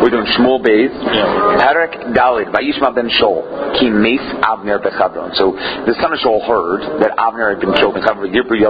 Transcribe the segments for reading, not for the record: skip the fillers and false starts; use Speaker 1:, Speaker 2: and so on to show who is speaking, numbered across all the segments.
Speaker 1: We're doing Shmuel Beis. Perek Daled, Vayishma ben Shol, Ki Meis Avner Bechevron. So the son of Shol heard that Avner had been killed in Hebron.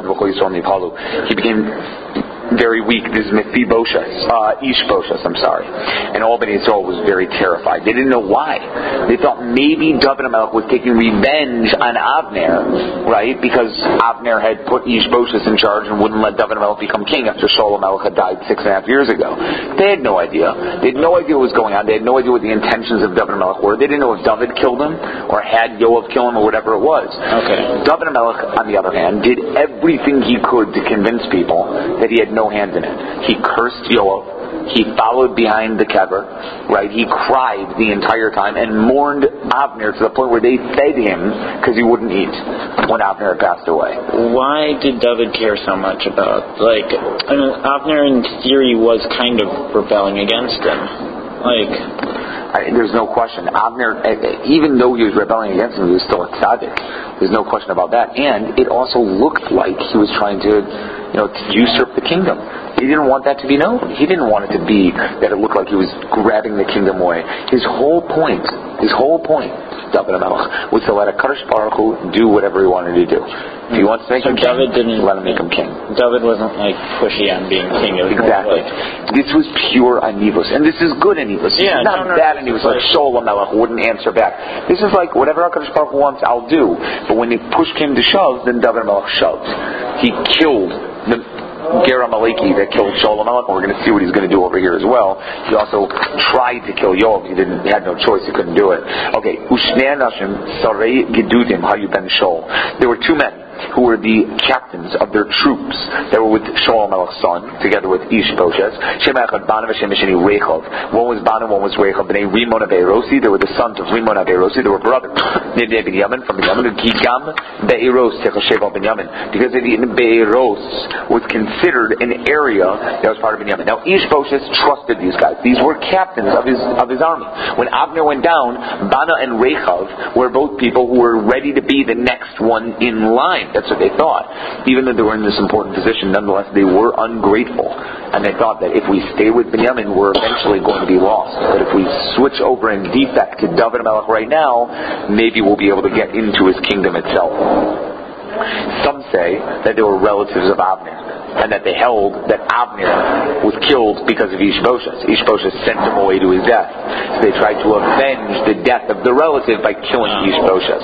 Speaker 1: He became very weak. This is Ishbosheth, I'm sorry. And all Bnei Yisrael was very terrified. They didn't know why. They thought maybe David HaMelech was taking revenge on Avner, right? Because Avner had put Ishbosheth in charge and wouldn't let David HaMelech become king after Shaul HaMelech had died 6.5 years ago. They had no idea. They had no idea what was going on. They had no idea what the intentions of David HaMelech were. They didn't know if David killed him or had Yoav kill him or whatever it was.
Speaker 2: Okay.
Speaker 1: David HaMelech, on the other hand, did everything he could to convince people that he had no hand in it. He cursed Yoav. He followed behind the kever, right? He cried the entire time and mourned Avner to the point where they fed him because he wouldn't eat when Avner had passed away.
Speaker 2: Why did David care so much about, Avner in theory was kind of rebelling against him.
Speaker 1: There's no question. Avner, even though he was rebelling against him, he was still a tzaddik. There's no question about that. And it also looked like he was trying to usurp the kingdom. He didn't want that to be known. He didn't want it to be that it looked like he was grabbing the kingdom away. His whole point, David HaMelech, was to let HaKadosh Baruch Hu do whatever he wanted to do. If he wants to make him
Speaker 2: David
Speaker 1: king, let him make him king.
Speaker 2: David wasn't pushy on being king. It was
Speaker 1: exactly. This was pure anivus. And this is good anivus. This is not bad anivus like Shaul HaMelech wouldn't answer back. This is like, whatever HaKadosh Baruch Hu wants, I'll do. But when the push came to shove, then David HaMelech shoved. He killed the Ger Amaleki that killed Shaul HaMelech, and we're going to see what he's going to do over here as well. He also tried to kill Yoav. He had no choice. He couldn't do it. Okay. Ushnei Anashim Sarei Gedudim Hayu ben Shaul. There were two men who were the captains of their troops that were with Shaul HaMelech's son, together with Ishbosheth. Shem Echad Bana v'Shem Sheni Rechov. One was Bana, one was Rechov. Bnei Rimon Aberosi. They were the sons of Rimon Aberosi. They were brothers. Nebnei Binyamin from Binyamin. Gigam Be'eros Techoshev al Binyamin. Because Be'eros was considered an area that was part of Binyamin. Now Ishbosheth trusted these guys. These were captains of his army. When Avner went down, Bana and Rechov were both people who were ready to be the next one in line. That's what they thought. Even though they were in this important position, nonetheless, they were ungrateful. And they thought that if we stay with Binyamin, we're eventually going to be lost. But if we switch over in defect to David HaMelech right now, maybe we'll be able to get into his kingdom itself. Some say that they were relatives of Avner, and that they held that Avner was killed because of Ishbosheth. Ishbosheth sent him away to his death. So they tried to avenge the death of the relative by killing Ishbosheth.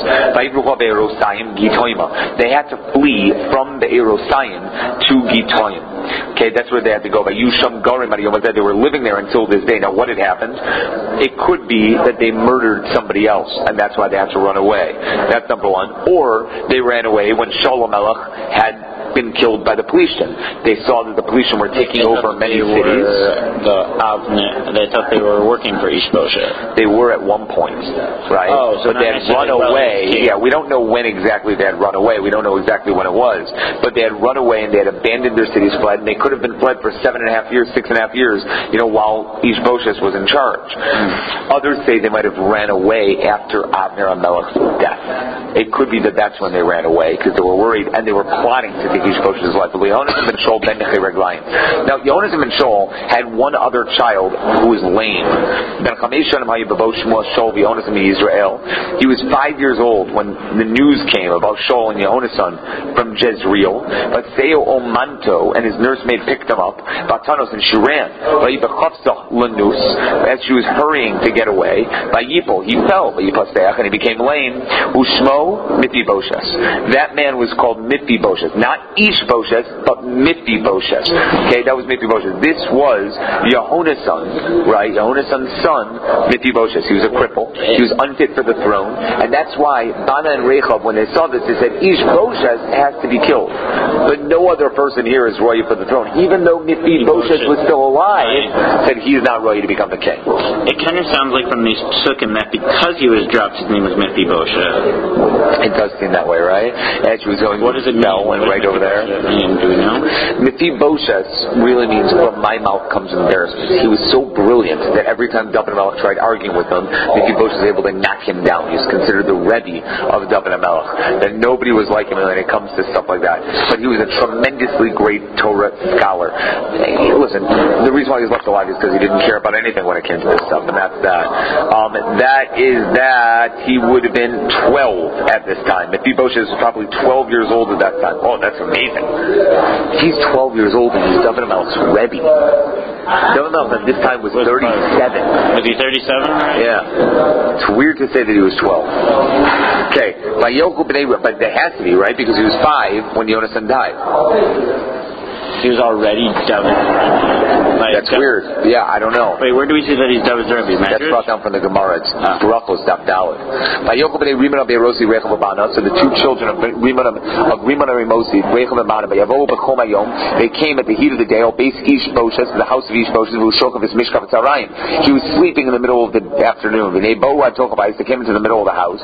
Speaker 1: They had to flee from the Erosayim to Gitoim. Okay, that's where they had to go. They were living there until this day. Now, what had happened? It could be that they murdered somebody else, and that's why they had to run away. That's number one. Or they ran away when Shaul HaMelech had been killed by the Plishtim. They saw that the Plishtim were taking over many cities.
Speaker 2: They thought they were working for Ishbosheth.
Speaker 1: They were at one point, right?
Speaker 2: So
Speaker 1: but they had run away. Yeah, we don't know when exactly they had run away. We don't know exactly when it was. But they had run away and they had abandoned their cities, fled, and they could have been fled for 6.5 years, while Ishbosheth was in charge. Others say they might have ran away after Avner HaMelech's death. It could be that that's when they ran away, because they were worried and they were plotting to take Ishbosheth's life. Now, Yehonatan ben Shaul had one other child who was lame. He was 5 years old when the news came about Shaul and Yehonatan from Jezreel. But Seo Omanto and his nursemaid picked him up, Batanos, and she ran. As she was hurrying to get away, he fell, and he became lame. Ushmo Mephibosheth. That man was called Mephibosheth, not Ishbosheth, but Mephibosheth. Okay, that was Mephibosheth. This was Yehonatan, right? Yehonathan's son, Mephibosheth. He was a cripple. He was unfit for the throne, and that's why Bana and Rechab, when they saw this, they said Ishbosheth has to be killed. But no other person here is royal for the throne. Even though Mephibosheth was still alive, said he's not royal to become the king.
Speaker 2: It kind of sounds like from these psukim that because he was dropped, his name was Mephibosheth.
Speaker 1: It does seem that way, right? As she was going,
Speaker 2: what does it mean?
Speaker 1: Went right over
Speaker 2: there. Do we know?
Speaker 1: Mephibosheth really means from my mouth comes embarrassment. He was so brilliant that every time David HaMelech tried arguing with him, Mephibosheth was able to knock him down. He was considered the Rebbe of David HaMelech. That nobody was like him when it comes to stuff like that. But he was a tremendously great Torah scholar. Listen, the reason why he was left alive is because he didn't care about anything when it came to this stuff, and that's that. He would have been 12 at this time. Mephibosheth was probably 12 years old at that time. Oh, that's amazing. He's 12 years old and he's David HaMelech's Rebbe. David HaMelech at this time was 37.
Speaker 2: Was he 37?
Speaker 1: Yeah. It's weird to say that he was 12. Okay. But there has to be, right? Because he was 5 when Yonasan died.
Speaker 2: He was already David.
Speaker 1: That's weird. Yeah, I don't know.
Speaker 2: Wait, where do we see that he's David's Rebbe?
Speaker 1: That's brought down from the Gemara. It's Brachos Daf Daled. So the 2 children of Rimon and Ramosi, they came at the heat of the day, the house of Ishbosheth, he was sleeping in the middle of the afternoon. They came into the middle of the house.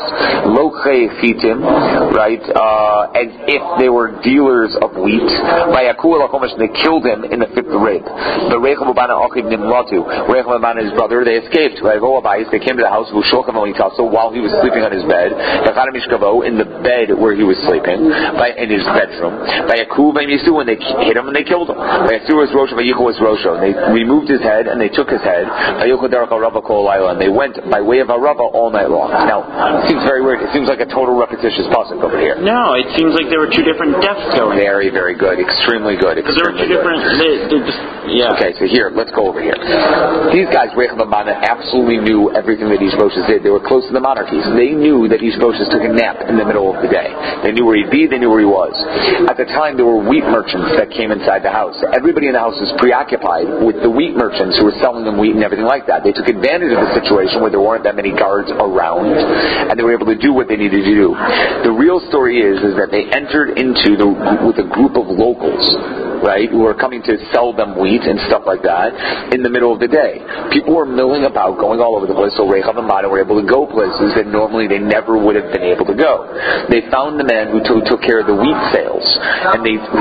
Speaker 1: Right? As if they were dealers of wheat. They killed him in the 5th rib. The Rechel Bana Achim Nimlatu. Rechel Bana and his brother, they escaped. They came to the house while he was sleeping on his bed. In the bed where he was sleeping, in his bedroom. When they hit him and they killed him. And they removed his head and they took his head. And they went by way of Arava all night long. Now, it seems very weird. It seems like a total repetitious pasuk over here.
Speaker 2: No, it seems like there were 2 different deaths going.
Speaker 1: Very, very good. Extremely good.
Speaker 2: Because there were 2 different. Yeah.
Speaker 1: Okay, so here, let's go over here. These guys, Rechel and Bana, absolutely knew everything that Ishbosheth did. They were close to the monarchies. They knew that Ishbosheth took a nap in the middle of the day. They knew where he'd be. They knew where he was. At the time, there were wheat merchants that came inside the house. Everybody in the house was preoccupied with the wheat merchants who were selling them wheat and everything like that. They took advantage of the situation where there weren't that many guards around, and they were able to do what they needed to do. The real story is that they entered with a group of locals, right, who were coming to sell them wheat and stuff like that in the middle of the day. People were milling about, going all over the place, so Rechel and Bana were able to go places that normally they never would have been able to go. They found the man who took care of the wheat sales, and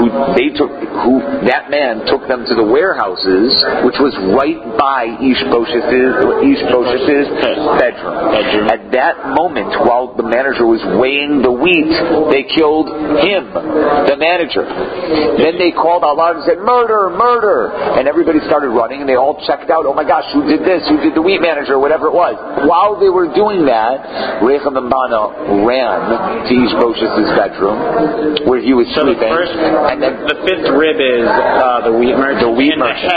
Speaker 1: that man took them to the warehouses, which was right by Ishbosheth's bedroom. At that moment, while the manager was weighing the wheat, they killed him, the manager. Then they called out loud and said, "Murder, murder!" And everybody started running, and they all checked out, "Oh my gosh, who did this? Who did the wheat manager?" Whatever it was. While they were doing that, Rechel and Bana ran to Ishbosheth's bedroom, where he was sleeping.
Speaker 2: And then the 5th rib is the wheat merchant.
Speaker 1: The wheat merchant.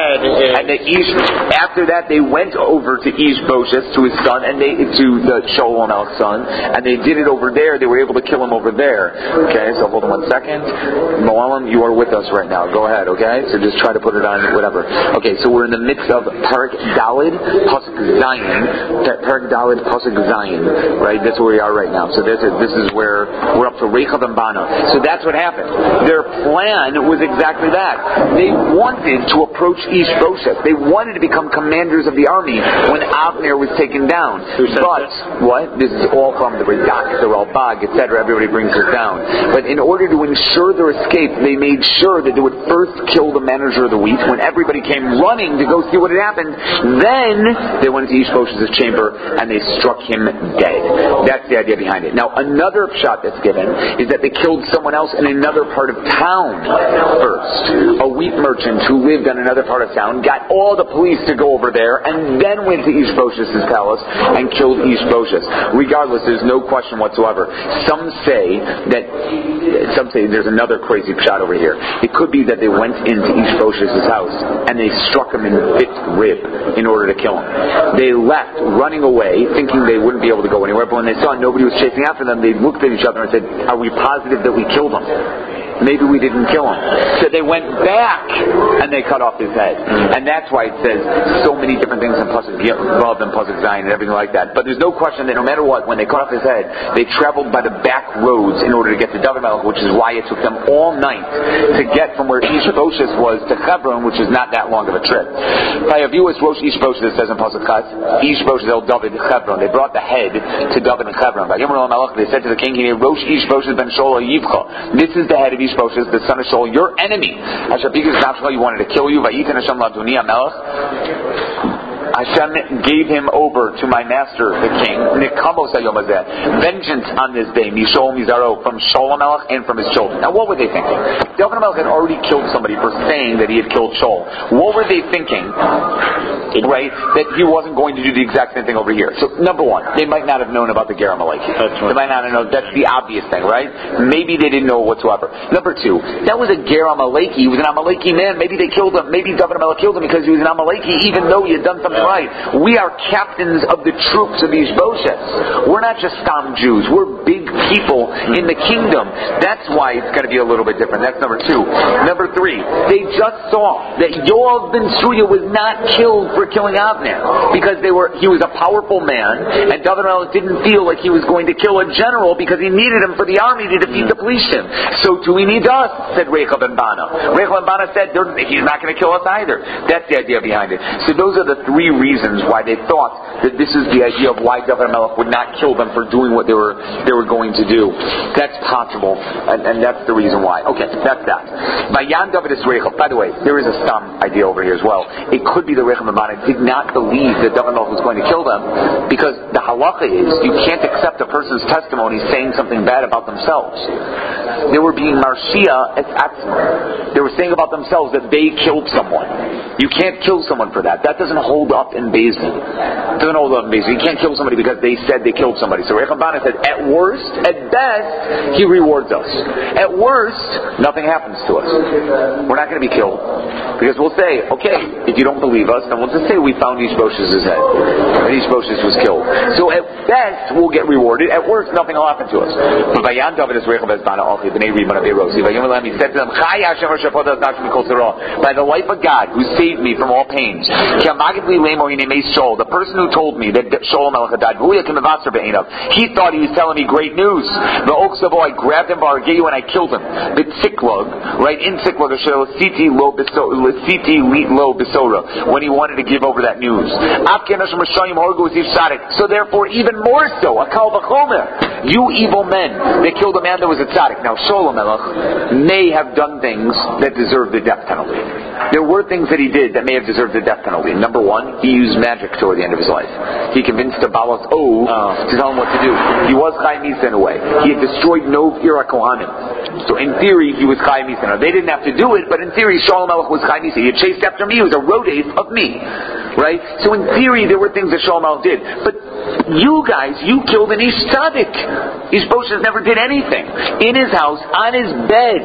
Speaker 1: After that, they went over to Ishbosheth, to his son, and to the Shaul HaMelech's son, and they did it over there. They were able to kill him over there. Okay, so hold on 1 second. Moalim, you are with us right now. Go ahead, okay? So just try to put it on whatever. Okay, so we're in the midst of Parak Daled, Pasuk Zayin. Parak Daled, Pasuk Zayin. Right? That's where we are right now. So this is where we're up to Rechel and Bana. So that's what happened. Their plan was exactly that. They wanted to approach Ishbosheth. They wanted to become commanders of the army when Avner was taken down. But, what? This is all from the Radak, the Ralbag, etc. Everybody brings this down. But in order to ensure their escape, they made sure that they would first kill the manager of the wheat. When everybody came running to go see what had happened, then they went into Ishbosheth's chamber and they struck him dead. That's the idea behind it. Now, another shot that's given is that they killed someone else in another part of town first. A wheat merchant who lived in another part of town got all the police to go over there and then went to Ishbosheth's palace and killed Ishbosheth. Regardless, there's no question whatsoever. Some say there's another crazy shot over here. It could be that they went into Ishbosheth's house and they struck him in the 5th rib in order to kill him. They left, running away, thinking they wouldn't be able to go anywhere, but when they saw nobody was chasing after them, they looked at each other and said, "Are we positive that we killed him? Maybe we didn't kill him." So they went back and they cut off his head. And that's why it says so many different things in Pasuk Vav and Pasuk Zayin and everything like that. But there's no question that no matter what, when they cut off his head, they traveled by the back roads in order to get to David HaMelech, which is why it took them all night to get from where Ishbosheth was to Hebron, which is not that long of a trip. By a view as Rosh Ishbosheth, it says in Pasuk Chat, Ishbosheth el David Hebron. They brought the head to David and Hebron. By Yom Melech, they said to the king, "Rosh Ishbosheth ben Shola Yivcha." This is the head of Ishbosheth, the son of Shaul, your enemy. Asher Pikus Nafshcha, you wanted to kill you. Vayitin Hashem Laduni Amelech. Hashem gave him over to my master, the king. Nikamos hayom hazeh. Vengeance on this day, Mishol Mizaro, from Shaul HaMelech and from his children. Now, what were they thinking? David HaMelech had already killed somebody for saying that he had killed Shaul. What were they thinking? Right, that he wasn't going to do the exact same thing over here. So, number one, they might not have known about the Ger Amaleki. They might not have known. That's the obvious thing, right? Maybe they didn't know whatsoever. Number two, that was a Ger Amaleki. He was an Amaleki man. Maybe they killed him. Maybe David HaMelech killed him because he was an Amaleki, even though he had done something right. We are captains of the troops of Ishbosheth. We're not just Stam Jews. We're big people in the kingdom. That's why it's got to be a little bit different. That's number two. Number three, they just saw that Yoav ben Tzruya was not killed for killing Avner because he was a powerful man, and David HaMelech didn't feel like he was going to kill a general because he needed him for the army to defeat the Plishtim. So do we need us? Said Rechab ben Bana. Rechab ben Bana said he's not going to kill us either. That's the idea behind it. So those are the three reasons why they thought that this is the idea of why David HaMelech would not kill them for doing what they were going to do. That's possible, and that's the reason why. Okay, that's that. Vayan David is Rechab. By the way, there is a Stam idea over here as well. It could be the Rechab ben Bana did not believe that David HaMelech was going to kill them because the halacha is you can't accept a person's testimony saying something bad about themselves. They were being marshia et atzma. They were saying about themselves that they killed someone. You can't kill someone for that. That doesn't hold up in Beis Din. It doesn't hold up in Beis Din. You can't kill somebody because they said they killed somebody. So Rechab ben Bana said, at worst, at best, he rewards us. At worst, nothing happens to us. We're not going to be killed. Because we'll say, okay, if you don't believe us, then we'll just say we found Ishbosheth's head. And Ishbosheth was killed. So at best, we'll get rewarded. At worst, nothing will happen to us. But Vayan David is Rechab ben Bana, he said to them, by the life of God, who saved me from all pains, the person who told me that Shaul HaMelech had died, he thought he was telling me great news. I grabbed him, and I killed him. The Tziklog, right, in Tziklog, when he wanted to give over that news. So therefore, even more so, you evil men that killed a man that was a tzaddik. Now, Shaul HaMelech may have done things that deserved the death penalty. There were things that he did that may have deserved the death penalty. Number one, he used magic toward the end of his life. He convinced the Balas to tell him what to do. He was Chai Misa in a way. He had destroyed Nov Ira Kohanim. So in theory, he was Chai Misa. Now, they didn't have to do it, but in theory, Shaul HaMelech was Chai Misa. He had chased after me. He was a rodace of me. Right? So in theory, there were things that Shaul HaMelech did. But you guys, you killed an Ish Tzaddik. Ishbosheth never did anything. In his house, on his bed.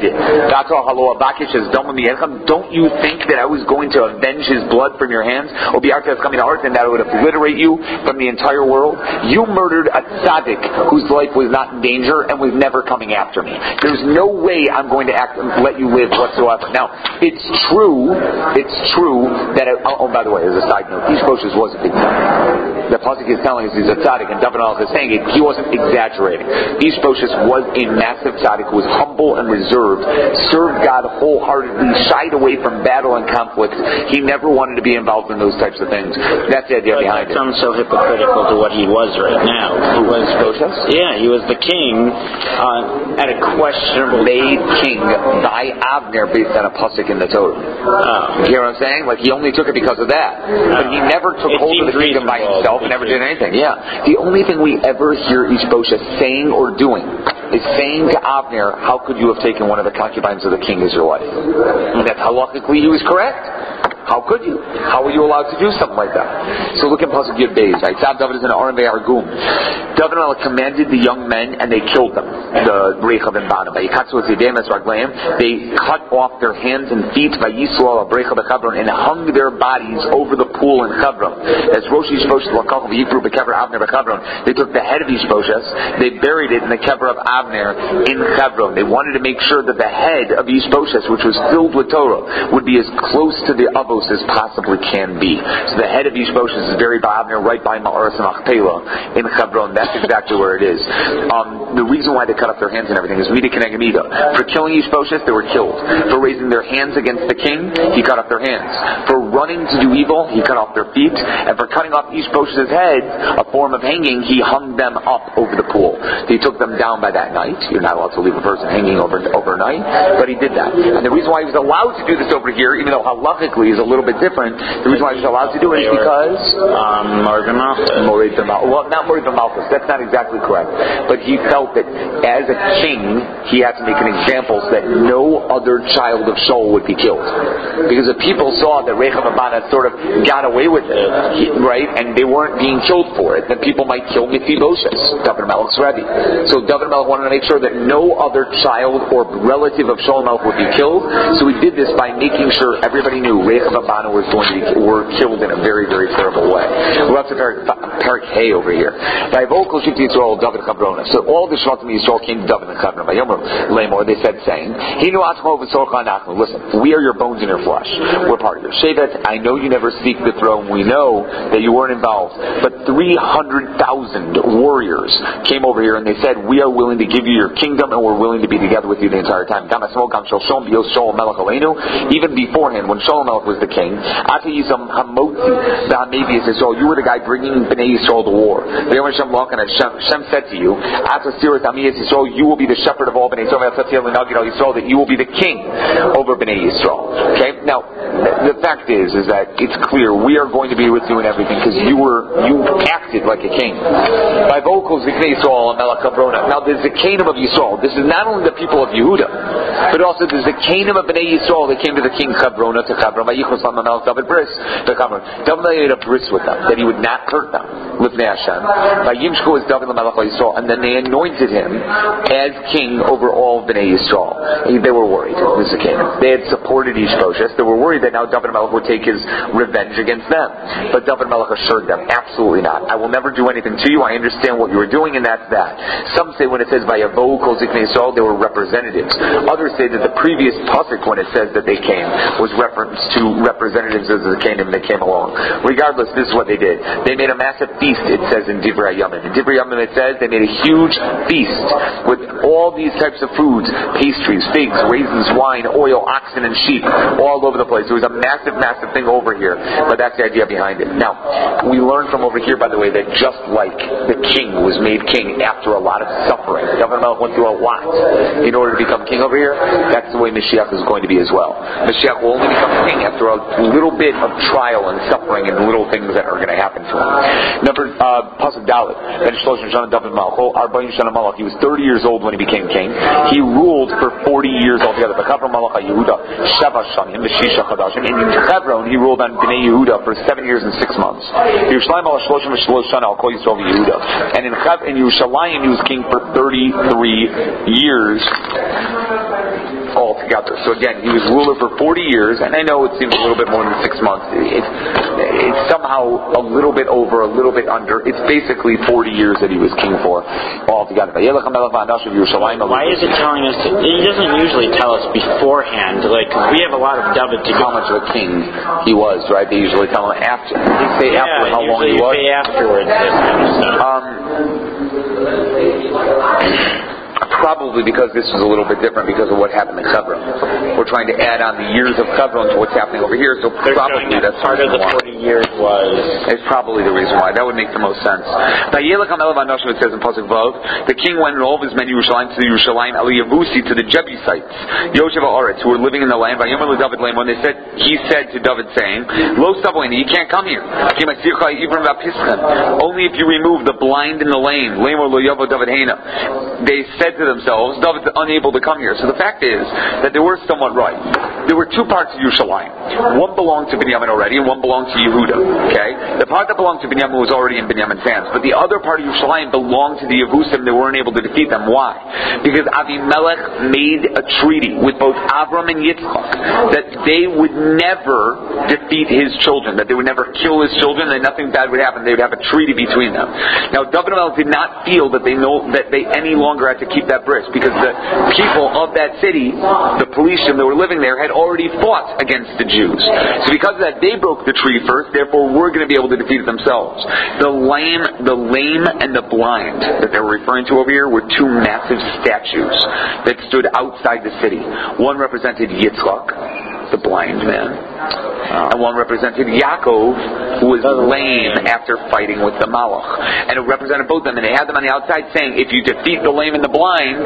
Speaker 1: Don't you think that I was going to avenge his blood from your hands? Or be coming to heart, and that would obliterate you from the entire world? You murdered a tzaddik whose life was not in danger and was never coming after me. There's no way I'm going to let you live whatsoever. Now, it's true that by the way, as a side note, Ishbosheth was a big tzaddik. The pasuk is telling us he's a tzaddik, and David HaMelech is saying it. He wasn't exaggerating. Ishbosheth was a massive tzaddik who was humble and reserved, served God wholeheartedly, shied away from battle and conflict. He never wanted to be involved in those types of things. That's the idea behind it.
Speaker 2: That sounds so hypocritical to what he was right now.
Speaker 1: Who was Ishbosheth?
Speaker 2: Yeah, he was the king,
Speaker 1: and a questionable made king by Avner based on a pasuk in the Torah. You hear what I'm saying? Like, he only took it because of that. But he never took hold of the kingdom by himself and never did anything. Yeah. The only thing we ever hear Ishbosheth saying or doing is saying to Avner, how could you have taken one of the concubines of the king as your wife? And that halachically he was correct. How could you? How were you allowed to do something like that? So look at Pasuk Yud Beis. David is in Aron Ve'argum. David commanded the young men, and they killed them. The Rechab ben Bana. They cut off their hands and feet and hung their bodies over the pool in Hebron. As Rosh Ishbosheth they took the head of Ishbosheth, they buried it in the kever of Avner in Hebron. They wanted to make sure that the head of Ishbosheth, which was filled with Torah, would be as close to the avos close as possibly can be. So the head of Ishbosheth is buried by Avner right by Ma'aras and Machpelah in Hebron. That's exactly where it is. The reason why they cut off their hands and everything is Mida Keneged Mida. For killing Ishbosheth, they were killed. For raising their hands against the king, he cut off their hands. For running to do evil, he cut off their feet. And for cutting off Ishbosheth's head, a form of hanging, he hung them up over the pool. He took them down by that night. You're not allowed to leave a person hanging overnight, but he did that. And the reason why he was allowed to do this over here, even though halachically is a little bit different, the reason why he was allowed to do it is because Morid B'Malchus. Well, not Morid B'Malchus. That's not exactly correct. But he felt that as a king, he had to make an example so that no other child of Shaul would be killed. Because if people saw that Rechav and Baana sort of got away with it, right, and they weren't being killed for it, then people might kill Mephibosheth, David Melech's Rebbe. So David Melech wanted to make sure that no other child or relative of Shaul Melech would be killed. So he did this by making sure everybody knew Rechav and Baana were killed in a very, very terrible way. We're up to Parak Hay over here. So all the Shvatim Yisrael came to David and Hebron. They said, saying, listen, we are your bones and your flesh. We're part of your Shevet. I know you never seek the throne. We know that you weren't involved. But 300,000 warriors came over here and they said, we are willing to give you your kingdom and we're willing to be together with you the entire time. Even beforehand, when Shaul Melech was the king, you were the guy bringing Bnei Yisrael to war. Hashem said to you, you will be the shepherd of all Bnei Yisrael, that you will be the king over Bnei Yisrael. Okay? Now, the fact is that it's clear we are going to be with you in everything because you acted like a king. By vocals, now the Zekanim of Yisrael, this is not only the people of Yehuda, but also the Zekanim of Bnei Yisrael that came to the king Chabrona to Hebron. David made a bris with them, that he would not hurt them. And then they anointed him as king over all Bnei Yisrael. They were worried. This is Zekanim. They had supported Ishbosheth. They were worried that now David Melech would take his revenge against them. But David Melech assured them, absolutely not. I will never do anything to you. I understand what you were doing, and that's that. Some say when it says Vayavo Kol Ziknei Yisrael, they were representatives. Others say that the previous pasuk, when it says that they came, was reference to representatives of the kingdom that came along. Regardless, this is what they did. They made a massive feast, it says in Divrei Yamim. In Divrei Yamim it says they made a huge feast with all these types of foods, pastries, figs, raisins, wine, oil, oxen, and sheep, all over the place. It was a massive, massive thing over here, but that's the idea behind it. Now, we learn from over here, by the way, that just like the king was made king after a lot of suffering, David Melech went through a lot in order to become king over here, that's the way Mashiach is going to be as well. Mashiach will only become king after a little bit of trial and suffering and little things that are going to happen to him. Number, Pasuk Dalet, he was 30 years old when he became king. He ruled for 40 years altogether. In Hebron, he ruled on Bnei Yehuda for 7 years and 6 months. And in Yerushalayim, he was king for 33 years altogether. So again, he was ruler for 40 years, and I know it seems a little bit more than 6 months. It's somehow a little bit over, a little bit under. It's basically 40 years that he was king for altogether. Why is
Speaker 2: it telling us? He doesn't usually tell us beforehand. Like, we have a lot of David to
Speaker 1: how much of a king he was, right? They usually tell him after. They say after how long he was.
Speaker 2: Say afterwards.
Speaker 1: Probably because this is a little bit different because of what happened in Hebron. We're trying to add on the years of Hebron to what's happening over here, so probably that's
Speaker 2: part of the 40 years was.
Speaker 1: It's probably the reason why. That would make the most sense. It says in Pasuk Vav, the king went and all of his men to Yerushalayim Eliyavusi, to the Jebusites, Yoshev Haaretz, who were living in the land. When he said to David, saying, Lo Savoini, you can't come here. Only if you remove the blind in the lame. They said to themselves, David's unable to come here. So the fact is that they were somewhat right. There were two parts of Yerushalayim. One belonged to Binyamin already, and one belonged to Yehuda. Okay, the part that belonged to Binyamin was already in Binyamin's hands, but the other part of Yerushalayim belonged to the Yevusim. They weren't able to defeat them. Why? Because Avimelech made a treaty with both Avram and Yitzchak that they would never defeat his children, that they would never kill his children, that nothing bad would happen. They would have a treaty between them. Now, David Melech did not feel that they any longer had to keep that bris, because the people of that city, the Pelishtim that were living there, had already fought against the Jews. So because of that, they broke the tree first, therefore we're going to be able to defeat it themselves. The lame, and the blind that they were referring to over here were two massive statues that stood outside the city. One represented Yitzchak, the blind man, and one represented Yaakov, who was lame after fighting with the Malach. And it represented both of them, and they had them on the outside saying, if you defeat the lame and the blind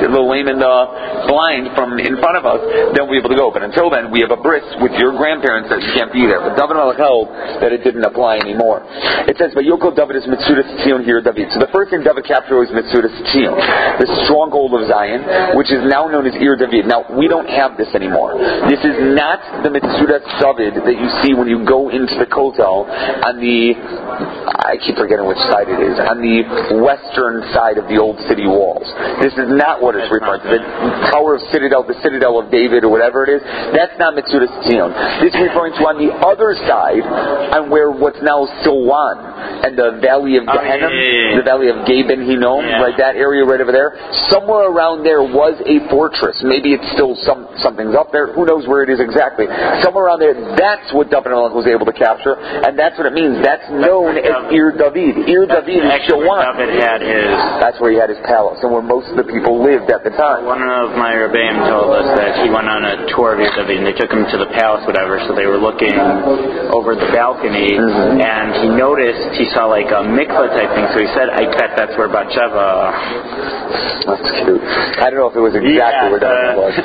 Speaker 1: from in front of us, then we'll be able to go. But until then, we have a bris with your grandparents that you can't be there. But David Melech held that it didn't apply anymore. It says, Vayokol David is Mitzudas Tzion here, David. So the first thing David captured was Mitzudas Tzion, the stronghold of Zion, which is now known as Ir David. Now, we don't have this anymore. This is not the Mitzudas David that you see when you go into the Kotel on the, I keep forgetting which side it is, on the western side of the old city walls. This is not what it's referring to. The Tower of Citadel, the Citadel of David, or whatever it is, that's not Mitzudas Tzion. This is referring to on the other side, on where what's now Silwan, and the Valley of Gehenna, the Valley of Gaben Hinnom, right, that area right over there. Somewhere around there was a fortress. Maybe it's still something's up there. Who knows where it is exactly? Somewhere around there, that's what David Melech was able to capture, and that's what it means. That's known as Ir David. Ir David is Shawan. That's where he had his palace, and where most of the people lived at the time.
Speaker 2: One of my Rebbeim told us that he went on a tour of Ir David, and they took him to the palace, whatever, so they were looking over the balcony, and he noticed, he saw like a mikvah type thing, so he said, I bet that's where Batsheva.
Speaker 1: That's cute. I don't know if it was exactly where David was.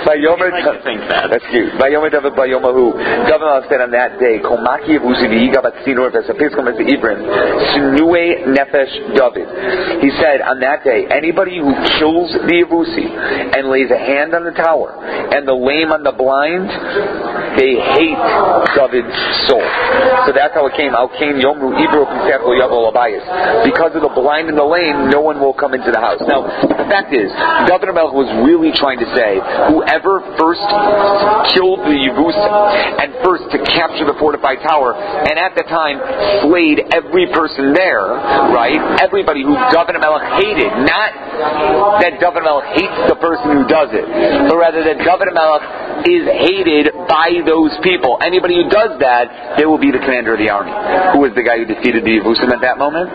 Speaker 2: I think that.
Speaker 1: That's cute. Vayomer David Bayomahu. David Melech said on that day, Komaki Yevusi v'yiga batzinor v'esapizkom es Ibrim Shnue Nefesh David. He said on that day, anybody who kills the Yevusi and lays a hand on the tower and the lame on the blind, they hate David's soul. So that's how it came. Yomru Ibro Pisachol Yavo Labayis. Because of the blind and the lame, no one will come into the house. Now, the fact is, David Melech was really trying to say, whoever first killed the Yevusim and first to capture the fortified tower, and at the time slayed every person there, right? Everybody who David Melech hated. Not that David Melech hates the person who does it, but rather that David Melech is hated by those people. Anybody who does that, they will be the commander of the army. Who was the guy who defeated the Yevusim at that moment?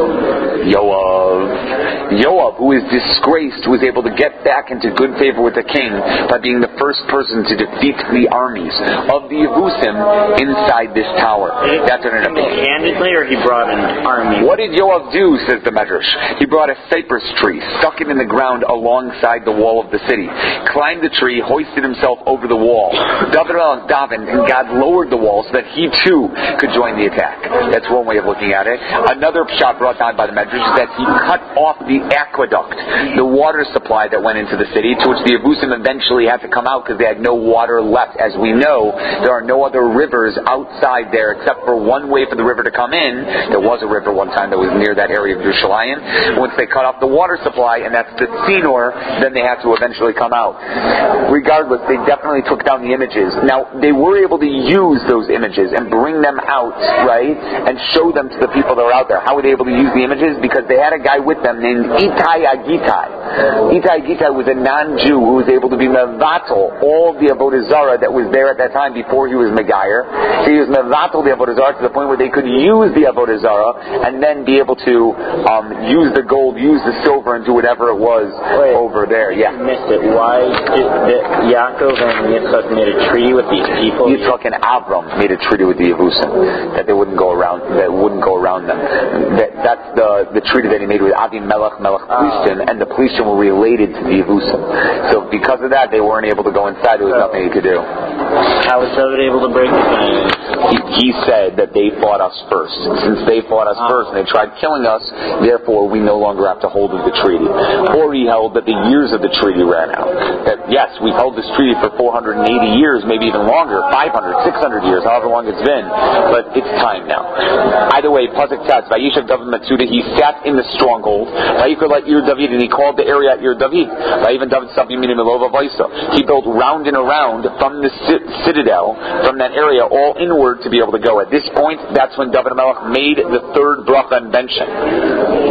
Speaker 1: Yoav, who is disgraced, was able to get back into good favor with the king by being the first person to defeat the armies of the Yevusim inside this tower. That's what ended up being.
Speaker 2: Handedly, or he brought an army?
Speaker 1: What did Yoav do, says the Medrash? He brought a cypress tree, stuck it in the ground alongside the wall of the city, climbed the tree, hoisted himself over the wall. David davened, and God lowered the wall so that he too could join the attack. That's one way of looking at it. Another shot brought down by the Medrash is that he cut off the aqueduct, the water supply that went into the city, to which the Yevusim eventually had to come out because they had no water left. As we know, there are no other rivers outside there except for one way for the river to come in. There was a river one time that was near that area of Yerushalayim. Once they cut off the water supply, and that's the Tzinor, then they had to eventually come out. Regardless, they definitely took down the images. Now, they were able to use those images and bring them out, right, and show them to the people that were out there. How were they able to use the images? Because they had a guy with them named Itai Agitai. Itai Agitai was a non-Jew who was able to be mevatel all of the Avodah Zarah that was there at that time before he was Megayer. So he was mevatel the Avodah Zarah to the point where they could use the Avodah Zarah and then be able to use the gold, use the silver, and do whatever it was over there. Yeah.
Speaker 2: I missed it. Why did Yaakov and Yitzchak made a treaty with these people?
Speaker 1: Yitzchak and Avram made a treaty with the Yevusim that they wouldn't go around. That wouldn't go around them. That's the treaty that he made with Avimelech, Melech Plishtim, and the Plishtim were related to the Yevusim. So because of that, they weren't able to go inside. There was nothing he could do.
Speaker 2: How was David able to break the chain?
Speaker 1: He said that they fought us first. Since they fought us first and they tried killing us, therefore we no longer have to hold of the treaty. Or he held that the years of the treaty ran out. That yes, we've held this treaty for 480 years, maybe even longer, 500, 600 years, however long it's been, but it's time now. Either way, Pasuk Tzad, Vayishav David Matsuda, he sat in the stronghold. Vayikol Ir David, and he called the area Ir David. Vayivan David Sabimini Milova Vaisa. He built round and around from the citadel, from that area, all inward to be able to go. At this point, that's when David Melech made the third bracha and benching.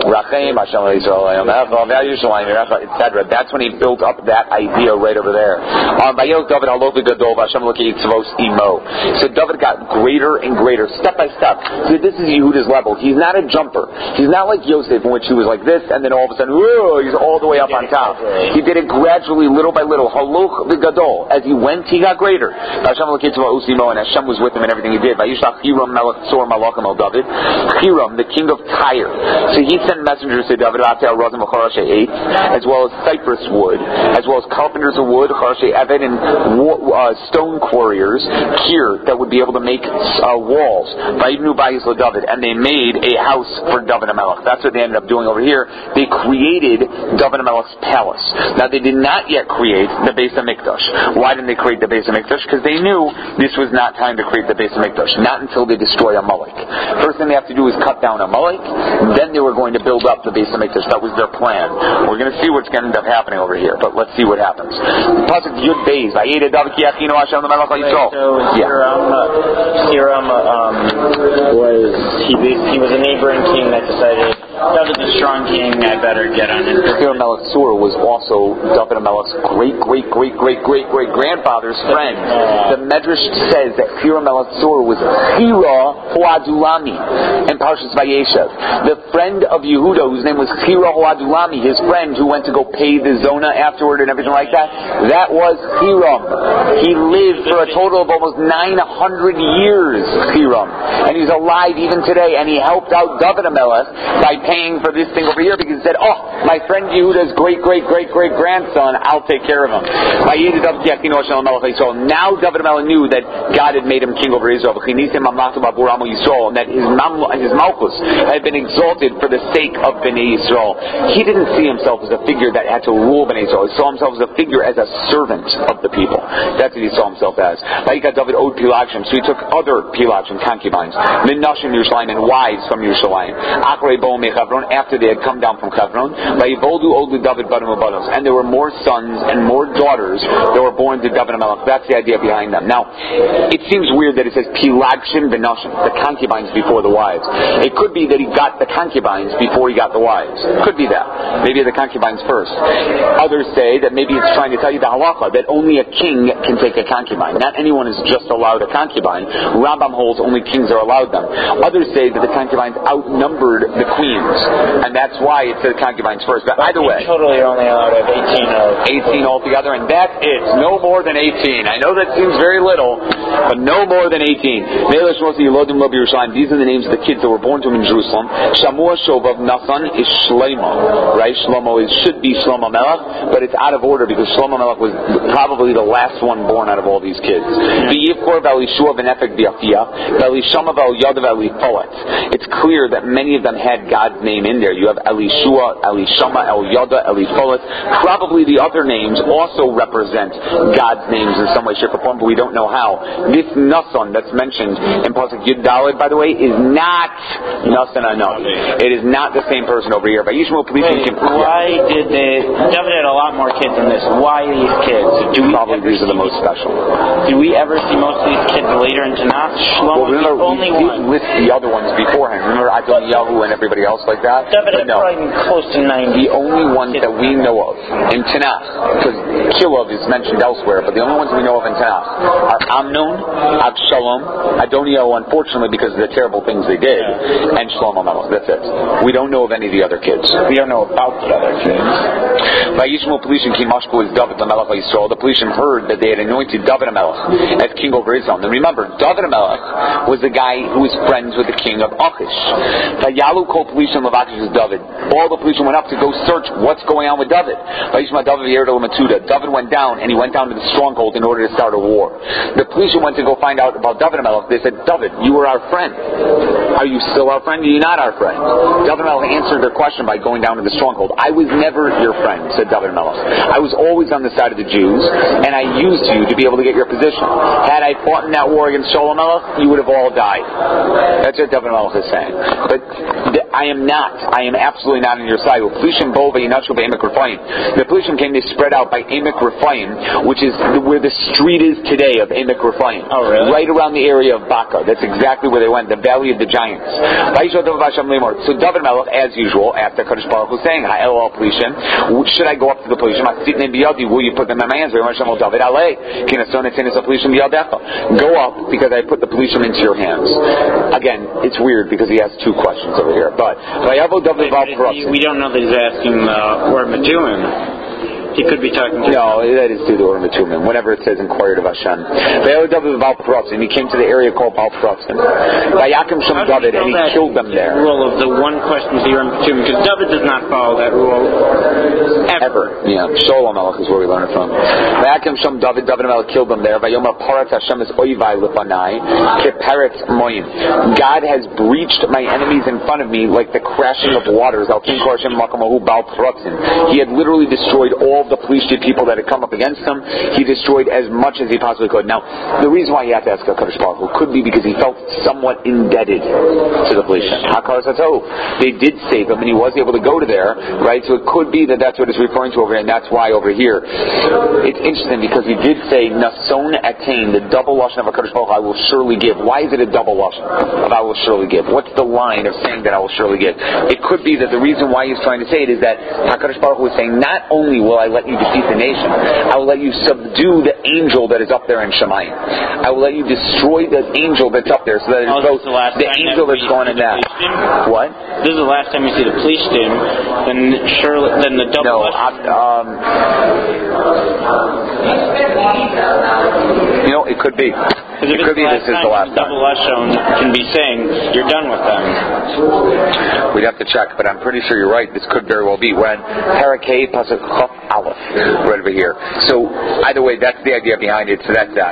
Speaker 1: Rachem, Hashem Yisrael, etc. That's when he built up that idea right over there. So David got greater and greater, step by step. So this is Yehuda's level. He's not a jumper. He's not like Yosef, in which he was like this, and then all of a sudden, whoa, he's all the way up on top. He did it gradually, little by little. Haloch v'gadol. As he went, he got greater. And Hashem was with him in everything he did. Hiram, the king of Tyre. So he sent messengers to David, as well as cypress wood, as well as carpenters of wood, and stone quarriers, that would be able to make walls. And they made a house for David HaMelech. That's what they ended up doing over here. They created David HaMelech's palace. Now they did not yet create the Beis HaMikdash. Why didn't they create the Beis HaMikdash? Because they knew this was not time to create the Beis HaMikdash. Not until they destroy Amalek. First thing they have to do is cut down Amalek. Then they were going to build up the Beis HaMikdash. That was their plan. We're going to see what's going to end up happening over here, but let's see what happens. Pasuk Yud Beis.
Speaker 2: Hiram was a neighboring king that decided, David's a strong king, I better get on it.
Speaker 1: Hiram Melech Tzur was also David HaMelech's great-great-great-great-great-grandfather's friend. The Medrash says that Hiram Melech Tzur was Hira Hoadulami in Parshas Vayeshev. The friend of Yehuda, whose name was Hira Hoadulami, his friend who went to go pay the Zona afterward and everything like that, that was Hiram. He lived for a total of almost 900 years, Hiram. And he's alive even today, and he helped out David HaMelech by paying for this thing over here because he said, my friend Yehuda's great-great-great-great-grandson, I'll take care of him. Now David HaMelech knew that God had made him king over Israel, and that his malchus had been exalted for the sake of Bnei Yisrael. He didn't see himself as a figure that had to rule Bnei Yisrael. He saw himself as a figure as a servant of the people. That's what he saw himself as. So he took other pilagshim, concubines, Menashim Yerushalayim, and wives from Yerushalayim. After they had come down from Hebron, and there were more sons and more daughters that were born to David HaMelech. That's the idea behind them. Now, it seems weird that it says pilagshim v'nashim, the concubines before the wives. It could be that he got the concubines before he got the wives. Could be that. Maybe the concubines first. Others say that maybe it's trying to tell you the halacha, that only a king can take a concubine. Not anyone is just allowed a concubine. Rambam holds only kings are allowed them. Others say that the concubines outnumbered the queens, and that's why it says concubines first. But either way,
Speaker 2: totally are only allowed to have
Speaker 1: 18 altogether, and that's it. No more than 18. I know that seems very little, but no more than 18. These are the names of the kids that were born to him in Jerusalem. Shamua Shovav Nasan is Shlomo, right? Shlomo should be Shlomo Melech, but it's out of order because Shlomo Melech was probably the last one born out of all these kids. It's clear that many of them had God's name in there. You have Elishua, Elishama, Elyada, Elifolet. Probably the other names also represent God's names in some way, shape, or form, but we don't know how. This Nasan that's mentioned in Pasuk Yud Daled, by the way, is not Nasan Anon. It is not the same person over here.
Speaker 2: Why did David had a lot more kids than this. Why these kids?
Speaker 1: Probably these are the most special.
Speaker 2: Do we ever see most of these kids later in Tanakh? Shlomo is the only one.
Speaker 1: List the other ones beforehand. Remember Adoniyahu and everybody else like that?
Speaker 2: David had probably close to 90.
Speaker 1: The only ones that we know of in Tanakh, because Kilov is mentioned elsewhere, but the only ones we know of in Tanakh are Amnon, Absalom, Adoniyahu, unfortunately because of the terrible things they did, and Shlomo Melech. That's it. We don't know of any of the other kids.
Speaker 2: We don't know about the other kids.
Speaker 1: The Pelishim heard that they had anointed David HaMelech as king over Israel. And remember, David HaMelech was the guy who was friends with the king of Achish. All the Pelishim went up to go search what's going on with David. David went down, and he went down to the stronghold in order to start a war. The Pelishim went to go find out about David HaMelech. They said, David, you were our friend. Are you still our friend? Are you not our friend? David HaMelech answered their question by going down to the stronghold. I was never your friend, said David HaMelech. I was always on the side of the Jews, and I used you to be able to get your position. Had I fought in that war against Shalom Melech, you would have all died. That's what David HaMelech is saying. But I am absolutely not on your side. The Pelishim came, they spread out by Emek Rephaim, which is where the street is today of Emek Rephaim.
Speaker 2: Oh, really?
Speaker 1: Right around the area of Baka. That's exactly where they went, the Valley of the Giants. So David Melech, as usual, asked the Kadosh Baruch Hu, saying, should I go up to the Pelishim? Will you put them in my hands? Go up, because I put the Pelishim into your hands. Again, it's weird because he has two questions over here. But we
Speaker 2: don't know that he's asking Or Metumim. He could be talking to...
Speaker 1: No, that is due to Or Metumim. Whenever it says inquired of Hashem. And he came to the area called Baal Perotzim. Vayakim Shem David, and he killed them there.
Speaker 2: The rule of the one question to Or Metumim, because David does not follow that rule ever.
Speaker 1: Yeah, Sholem Melech is where we learn it from. Vayakim Shem David Melech killed them there. Vayomar Parat Hashem is Oivai Lefanai Keparet Moim. God has breached my enemies in front of me like the crashing of waters. He had literally destroyed all the Pelishtim people that had come up against him. He destroyed as much as he possibly could. Now, the reason why he had to ask HaKadosh Baruch Hu could be because he felt somewhat indebted to the Pelishtim. They did save him, and he was able to go to there, right? So it could be that that's what it's referring to over here, and that's why over here. It's interesting because he did say, Nason attain, the double lashon of HaKadosh Baruch Hu, I will surely give. Why is it a double lashon of I will surely give? What's the line of saying that I will surely give? It could be that the reason why he's trying to say it is that HaKadosh Baruch Hu is saying, not only will I let you defeat the nation, I will let you subdue the angel that is up there in Shemayim. I will let you destroy the angel that's up there, so that it's both the angel that's going in that. What?
Speaker 2: This is the last time you see the Pelishtim, then the double.
Speaker 1: No, it could be. It could be this is the last time.
Speaker 2: Double lashon can be saying you're done with them.
Speaker 1: We'd have to check, but I'm pretty sure you're right. This could very well be when Parakeh Pasuk Chaf Aleph, right over here. So either way, that's the idea behind it. So that's that.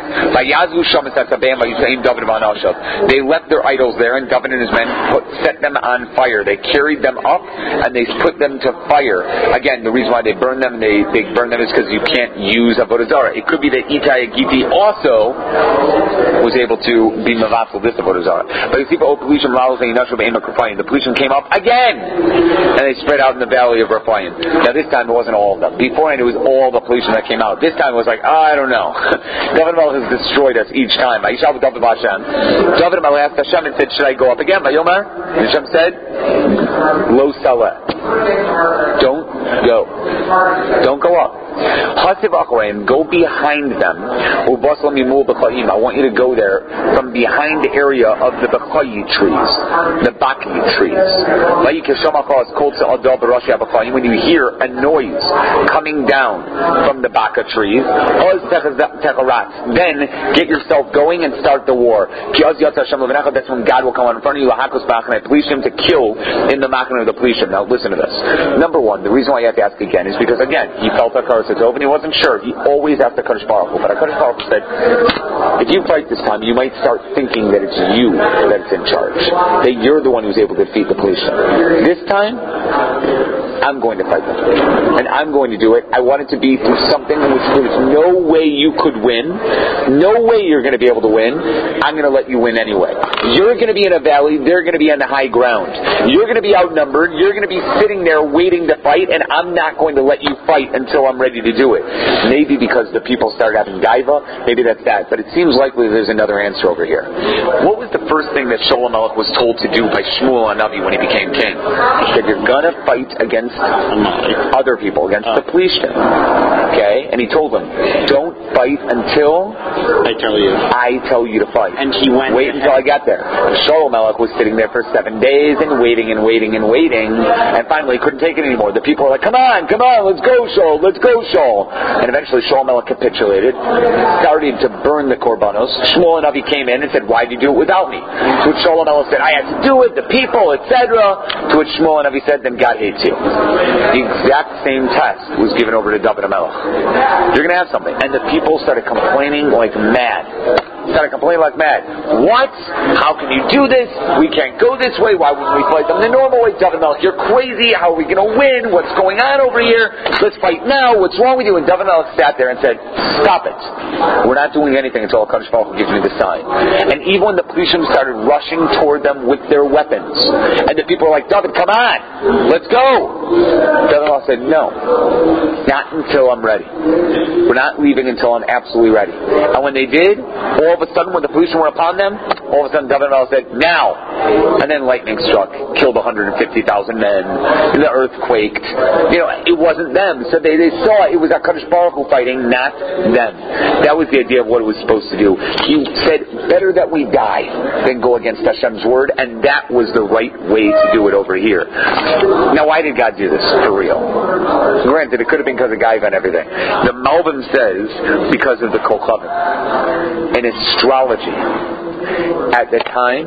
Speaker 1: They left their idols there, and David and his men set them on fire. They carried them up and they put them to fire. Again, the reason why they burn them, they burn them is because you can't use Avodah Zarah. It could be that Itai Agiti also was able to be mavassal this Avodah Zarah. But the Pelishtim came up again, and they spread out in the valley of Rephaim. Now this time it wasn't all of them. Beforehand it was all the Pelishtim that came out. This time it was like, I don't know. David Melech has destroyed us each time. David Melech asked Hashem and said, should I go up again? Vayomar, and Hashem said, Lo Saleh. Don't go. Don't go up. Hasiv Achreim, go behind them. I want you to go there from behind the area of the Bechayi trees, the Baki trees. When you hear a noise coming down from the Baka trees, then get yourself going and start the war. That's when God will come in front of you to kill in the Machane of the Pelishtim. Now listen to this. Number one, the reason why you have to ask again is because again, he felt HaKadosh Baruch Hu and he wasn't sure. He always asked HaKadosh Baruch Hu, but HaKadosh Baruch Hu said, if you fight this time, you might start thinking that it's you that's in charge, that you're the one who's able to defeat the Pelishtim. This time, I'm going to fight them, and I'm going to do it. I want it to be through something in which there's no way you could win, no way you're going to be able to win. I'm going to let you win anyway. You're going to be in a valley, they're going to be on the high ground. You're going to be outnumbered, you're going to be sitting there waiting to fight, and I'm not going to let you fight until I'm ready to do it. Maybe because the people started having gaiva, maybe that's that, but it seems likely there's another answer over here. What was the first thing that Sholem Melech was told to do by Shmuel HaNavi when he became king? He said, you're going to fight against other people, against the Pelishtim. Okay? And he told them, don't fight until I tell you to fight.
Speaker 2: And he went.
Speaker 1: Wait until I get there. Sholem Melech was sitting there for 7 days and waiting and waiting and waiting, and finally couldn't take it anymore. The people were like, come on, let's go, Shol. And eventually Sholem Melech capitulated, started to burn the korbanos. Shmuel HaNavi came in and said, why did you do it without me? To which Sholem Melech said, I had to do it, the people, etc. To which Shmuel HaNavi said, then God hates you. The exact same test was given over to David HaMelech. You're going to have something. And the people started complaining like mad. started complaining like mad. What? How can you do this? We can't go this way. Why wouldn't we fight them the normal way? David Melech, you're crazy. How are we going to win? What's going on over here? Let's fight now. What's wrong with you? And David Melech sat there and said, stop it. We're not doing anything until HaKadosh Baruch Hu gives me the sign. And even when the Plishtim started rushing toward them with their weapons, and the people were like, David, come on. Let's go. David Melech said, no. Not until I'm ready. We're not leaving until I'm absolutely ready. And when they did, all of a sudden, when the Plishtim were upon them, all of a sudden David Melech said, now. And then lightning struck, killed 150,000 men, and the earth quaked. It wasn't them. So they saw it was HaKadosh Baruch Hu fighting, not them. That was the idea of what it was supposed to do. He said, better that we die than go against Hashem's word, and that was the right way to do it over here. Now, why did God do this for real? Granted, it could have been because of Gaiva and everything. The Malbim says because of the Kokhavim. In astrology, at the time,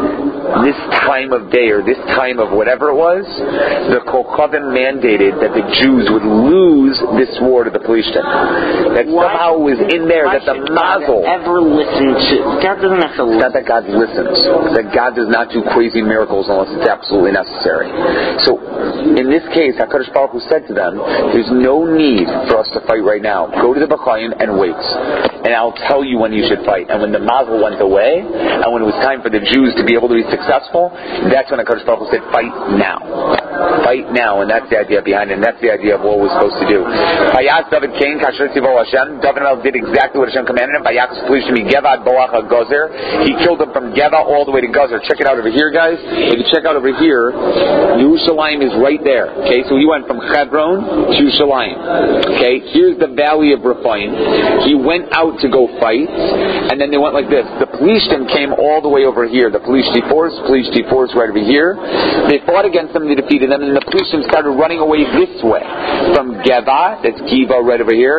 Speaker 1: this time of day or this time of whatever it was, the Kokhavim mandated that the Jews would lose this war to the Plishtim. That somehow it was in there that the Mazel
Speaker 2: ever listen to. God doesn't have to listen.
Speaker 1: It's not that God listens. It's that God does not do crazy miracles unless it's absolutely necessary. So, in this case, HaKadosh Baruch Hu said to them, there's no need for us to fight right now. Go to the Bechayim and wait. And I'll tell you when you should fight. And when the Mazel went away, and when it was time for the Jews to be able to be successful, that's when HaKadosh Baruch Hu said, fight now. Fight now. And that's the idea behind it. And that's the idea of what we're supposed to do. Vayas David Cain, Kasher Tzivo Hashem. David did exactly what Hashem commanded him. Vayas Plishtim Geva Boach HaGozer. He killed them from Geva all the way to Gozer. Check it out over here, guys. If you check out over here, Yerushalayim is right there. Okay, so he went from Hebron to Yerushalayim. Okay, here's the valley of Rephaim. He went out to go fight, and then they went like this. The Plishtim came all the way over here. The Plishti force right over here. They fought against them, they defeated them, and the Plishtim started running away this way. From Geva, that's Giva right over here,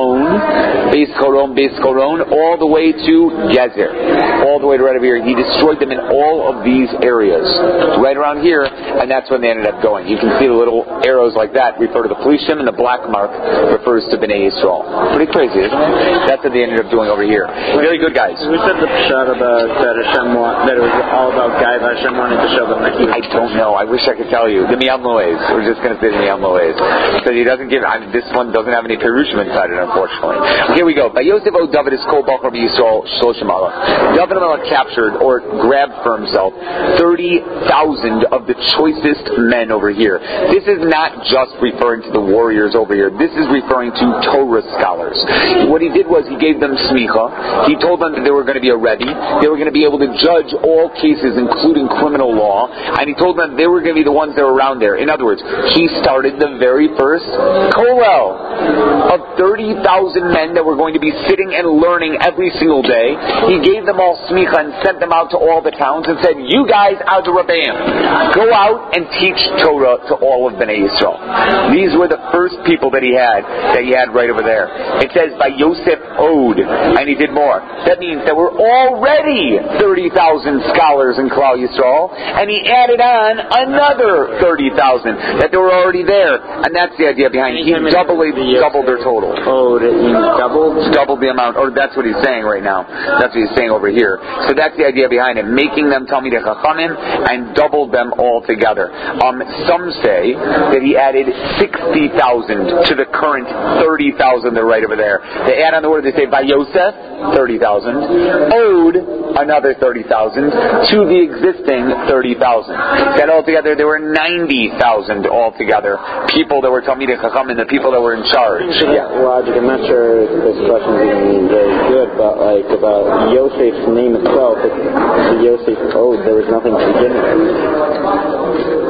Speaker 1: Givon, Beis Koron, all the way to Gezer. All the way to right over here. He destroyed them in all of these areas. Right around here, and that's when they ended up going. You can see the little arrows like that refer to the Plishtim, and the black mark refers to Bnei Yisrael. Pretty crazy, isn't it? That's what they ended up doing over here. Really good, guys.
Speaker 2: We said the pshat about that it was all about Guy Hashem wanted to show them that he was.
Speaker 1: I don't know. I wish I could tell you. The Miyam Loez. We're just going to say the Miyam Loez. So he doesn't give. This one doesn't have any Perushim inside it, unfortunately. Here we go. By Yosef O David is called Bachar Yisrael Shloshim Allah. David Melech captured or grabbed for himself 30,000 of the choicest men over here. This is not just referring to the warriors over here. This is referring to Torah scholars. What he did was he gave them smicha. He told them that they were going to be a rebbe. They were going to be able to judge all cases, including criminal law. And he told them they were going to be the ones that were around there. In other words, he started the very first kollel of 30,000 men that were going to be sitting and learning every single day. He gave them all smicha and sent them out to all the towns and said, you guys out to Rabbeim, go out and teach Torah to all of Bnei Yisrael. These were the first people that he had right over there. It says by Yosef Od, and he did more. That means there were already 30,000 scholars in Klal Yisrael, and he added on another 30,000 that they were already there, and that's the idea behind it. He doubled their total.
Speaker 2: Oh,
Speaker 1: doubled the amount, or that's what he's saying right now. That's what he's saying over here. So that's the idea behind it, making them Talmidei Chachamim and doubled them all together. Some say that he added 60,000 to the current 30,000 they're right over there. They add on the word, they say by Yosef, 30,000. Od, another 30,000 to the existing 30,000. That altogether there were 90,000 altogether. People that were Talmidei Chachamim, the people that were in charge.
Speaker 2: Logic, I'm not sure if this question is even very good, but like about Yosef's name itself, it's the Yosef Od, there was nothing to begin with.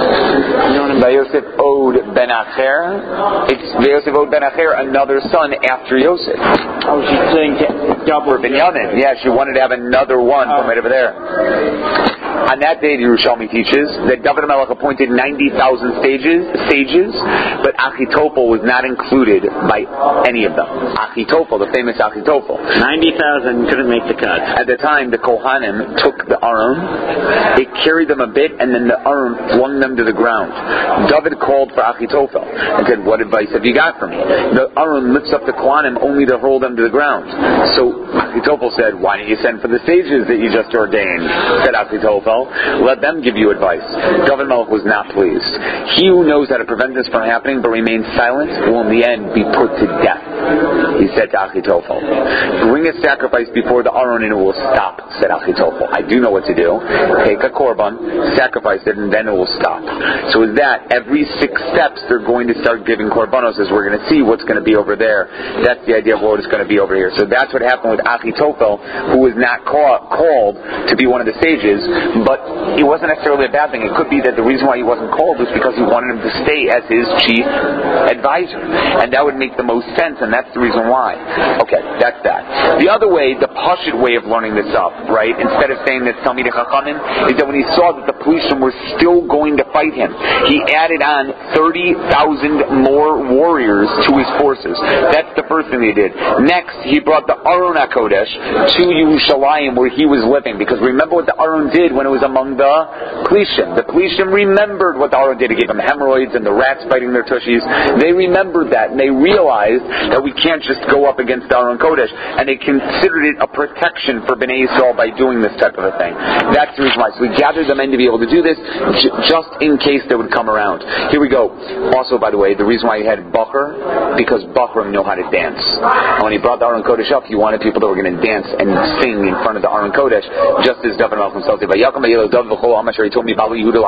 Speaker 1: Yosef Od Ben Acher. It's Yosef Od Ben Acher, another son after Yosef.
Speaker 2: Oh, she's saying double
Speaker 1: Binyamin. Yeah, she wanted to have another one from right over there. On that day, the Yerushalmi teaches that David HaMelech appointed 90,000 sages, but Achitophel was not included by any of them. Achitophel, the famous Achitophel.
Speaker 2: 90,000 couldn't make the cut.
Speaker 1: At the time, the Kohanim took the Aron, they carried them a bit, and then the Aron flung them to the ground. David called for Achitophel and said, "What advice have you got for me?" The Aron lifts up the Kohanim only to hurl them to the ground. So Achitophel said, "Why don't you send for the sages that you just ordained?" Said Achitophel, "Let them give you advice." David Melech was not pleased. He who knows how to prevent this from happening but remains silent will in the end be put to death. He said to Achitophel, "Bring a sacrifice before the Aron and it will stop," said Achitophel. "I do know what to do. Take a korban, sacrifice it, and then it will stop." So with that, every 6 steps they're going to start giving korbanos, as we're going to see what's going to be over there. That's the idea of what is going to be over here. So that's what happened with Achitophel, who was not called to be one of the sages, but it wasn't necessarily a bad thing. It could be that the reason why he wasn't called was because he wanted him to stay as his chief advisor. And that would make the most sense, and that's the reason why. Okay, that's that. The other way, the Pashut way of learning this up, right, instead of saying that Talmidei Chachamim, is that when he saw that the Pelishtim were still going to fight him, he added on 30,000 more warriors to his forces. That's the first thing he did. Next, he brought the Aron HaKodesh to Yerushalayim, where he was living, because remember what the Aron did when it was among the Pelishtim. The Pelishtim remembered what the Aron did. It gave them hemorrhoids and the rats biting their tushies. They remembered that, and they realized that we can't just go up against the Aron Kodesh, and they considered it a protection for Bnei Yisrael by doing this type of a thing. That's the reason why. So we gathered the men to be able to do this, just in case they would come around. Here we go. Also, by the way, the reason why he had Bachar, because Bachram know how to dance. And when he brought the Aron Kodesh up, he wanted people that were going to dance and sing in front of the Aron Kodesh, just as David HaMelech himself did. He told me,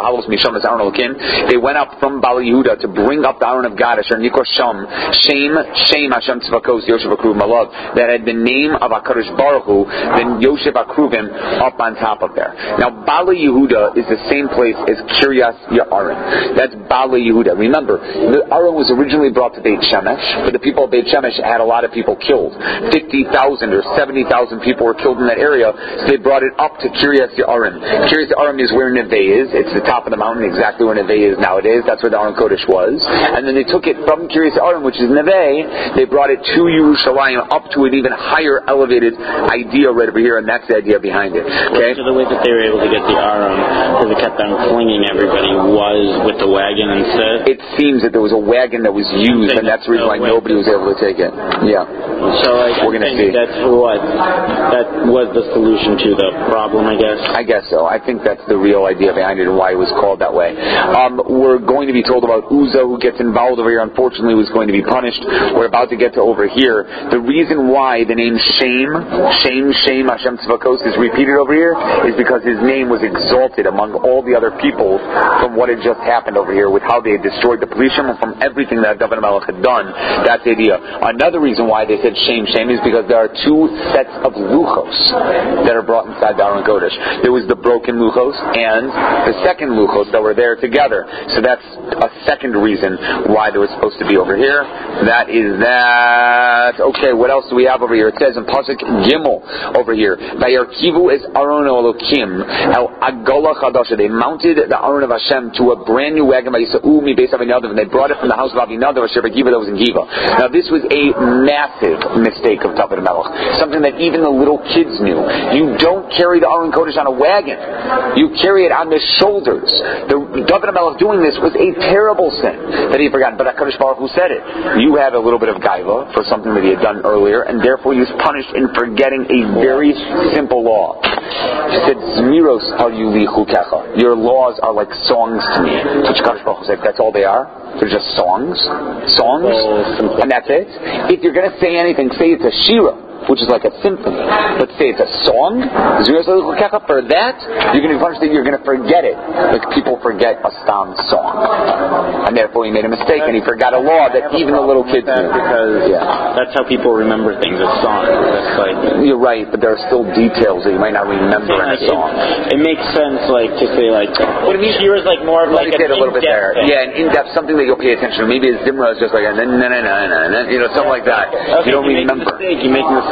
Speaker 1: they went up from Bala Yehuda to bring up the Aron of God, Asher Nikor Sham, Shem Hashem Tzvakos, Yoshev Akruv Malav, that had the name of HaKadosh Baruch Hu, then Yoshev Akruvim up on top of there. Now, Bala Yehuda is the same place as Kiryas Ye'arim. That's Bala Yehuda. Remember, the Aron was originally brought to Beit Shemesh, but the people of Beit Shemesh had a lot of people killed. 50,000 or 70,000 people were killed in that area, so they brought it up to Kiryas Ye'arim. Kiryas Ye'arim is where Neve is. It's the top of the mountain, exactly where Neve is nowadays. That's where the Aron Kodesh was. And then they took it from Kiryas Ye'arim, which is Neve, they brought it to Yerushalayim, up to an even higher elevated idea right over here, and that's the idea behind it. Okay?
Speaker 2: So the way that they were able to get the Aron, because it kept on flinging everybody, was with the wagon instead?
Speaker 1: It seems that there was a wagon that was used, and that's the reason why nobody was able to take it. Yeah.
Speaker 2: So we're going to see. That was the solution to the problem, I guess?
Speaker 1: I guess so. I think that's the real idea behind it and why it was called that way. We're going to be told about Uzzah, who gets involved over here, unfortunately was going to be punished. We're about to get to over here. The reason why the name Shem Hashem Tzvakos is repeated over here is because his name was exalted among all the other people from what had just happened over here with how they had destroyed the Pelishtim and from everything that David HaMelech had done. That's the idea. Another reason why they said Shem is because there are 2 sets of luchos that are brought inside the Aron Kodesh. There was the broken luchos and the second luchos that were there together. So that's a second reason why they were supposed to be over here. That is that. Okay, what else do we have over here? It says in Pasuk Gimel over here, Vayarkivu es Aron Elokim El Agola Chadasha. They mounted the Aron of Hashem to a brand new wagon by Yisa'u Mi Beis Avinadav, and they brought it from the house of Avinadav, Asher B'Giva, that was in Giva. Now this was a massive mistake of David HaMelech, something that even the little kids knew. You don't carry the Aron Kodesh on a wagon. You carry it on the shoulders. David HaMelech doing this was a terrible sin that he had forgotten, but HaKadosh Baruch Hu said it. You have a little bit of gaiva for something that he had done earlier, and therefore he was punished in forgetting a very simple law. He said, Zmiros are you li chukecha. Your laws are like songs to me. Which HaKadosh Baruch Hu said, that's all they are? They're just songs, and that's it. If you're going to say anything, say it's a shira, which is like a symphony. Let's say it's a song. For that, you're going to be punished that you're going to forget it. Like people forget a stam song. And therefore he made a mistake and he forgot a law that even the little kids knew.
Speaker 2: Because that's how people remember things, as songs. That's like,
Speaker 1: you're right, but there are still details that you might not remember in a song.
Speaker 2: It makes sense, like, to say, like, what it means here is like more of like an
Speaker 1: a little bit there.
Speaker 2: Thing.
Speaker 1: Yeah, an in-depth, something that you'll pay attention to. Maybe a Zimra is just like a something like that.
Speaker 2: Okay,
Speaker 1: you don't remember.
Speaker 2: You make a mistake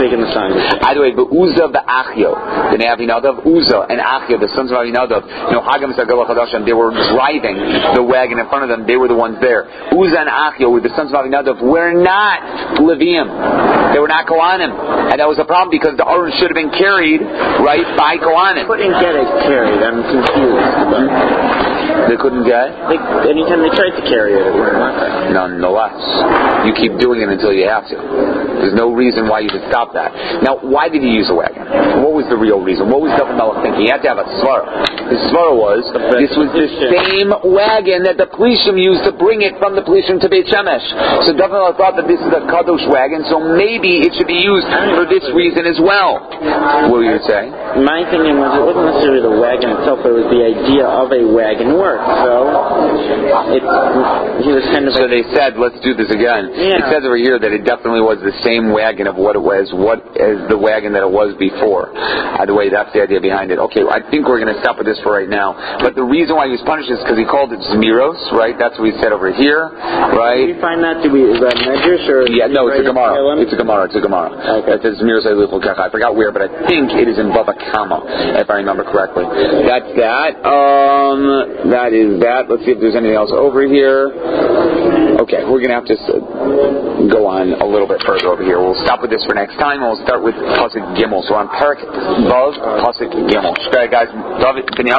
Speaker 2: making the sign.
Speaker 1: Either way, but Uzzah v'Achio, the Avinadav, Uzzah and Achio, the sons of Avinadav, Hagam Sagala Chadashim, they were driving the wagon in front of them. They were the ones there. Uzzah and Achio, with the sons of Avinadav, were not Levium. They were not Kohanim, and that was a problem because the Aron should have been carried right by Kohanim.
Speaker 2: They couldn't get it carried. I'm confused.
Speaker 1: They couldn't get?
Speaker 2: Anytime they tried to carry it, it wouldn't work.
Speaker 1: Nonetheless, you keep doing it until you have to. There's no reason why you should stop that. Now, why did he use a wagon? What was the real reason? What was David Melech thinking? He had to have a svara. The svara was, this was the same wagon that the Plishim used to bring it from the Plishim to Beit Shemesh. So David Melech thought that this is a Kadosh wagon, so maybe it should be used for this reason as well. What were you saying?
Speaker 2: My thinking was it wasn't necessarily the wagon itself, it was the idea of a wagon work. So he was kind of.
Speaker 1: So they said, let's do this again.
Speaker 2: Yeah.
Speaker 1: It says over here that it definitely was the same wagon of what it was, what is the wagon that it was before. Either way, that's the idea behind it. Okay, I think we're going to stop with this for right now. But the reason why he was punished is because he called it Zmiros, right? That's what we said over here, right?
Speaker 2: Did we find that? Is that Medrash or?
Speaker 1: Yeah, no, it's a Gemara. It's a Gemara. Okay. It says Zmiros Ayluchol Kecha. I forgot where, but I think it is in Bava Kama, if I remember correctly. That's that. That is that. Let's see if there's anything else over here. Okay, we're going to have to go on a little bit further over here. We'll stop with this for next time, and we'll start with Pasuk Gimel. So on Parak Vav, Pasuk Gimel. Okay, guys, David,